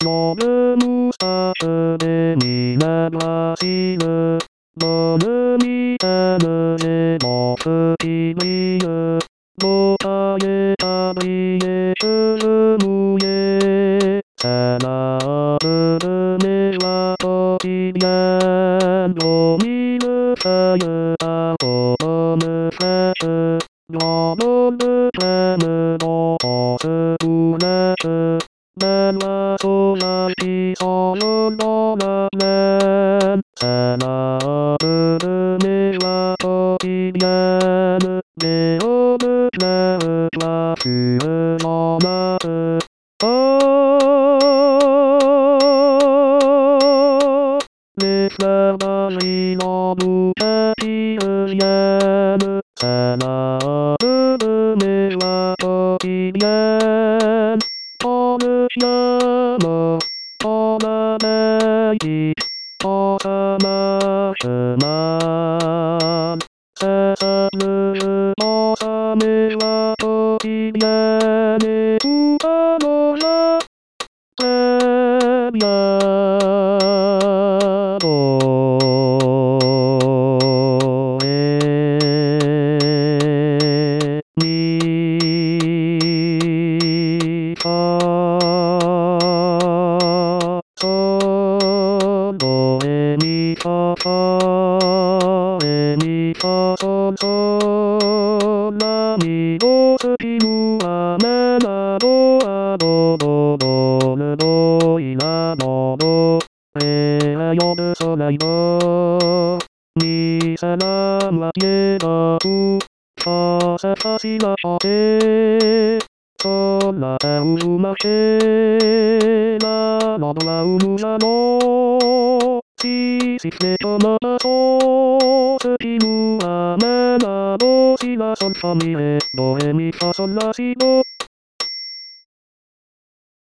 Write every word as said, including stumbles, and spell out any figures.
夜むさすでに流しぬ。ドルミエルジも好きにゆ。答えたりへするむえ。さらぶるめはときやん。を見るさゆたことむさす。ロボブタムのオスプラス。ならそらしそののららん。さらぶるめはときやん。レオブラウはすうのなす。レサバリのブタピウヤム。さらぶるめはときやん。おぬしゃも、おなない、おさますまん。ささぬおさめはときやねうかのら。さみやどえみファソドエミファファエミファソソラミドスピムアメナドアドドドヌドイラドドレアヨブソライドミサラマケダウファササシラオテソラウマシラノドラウムラノシシセトマソスピムアメナドシラソンファミエドエミファソラシド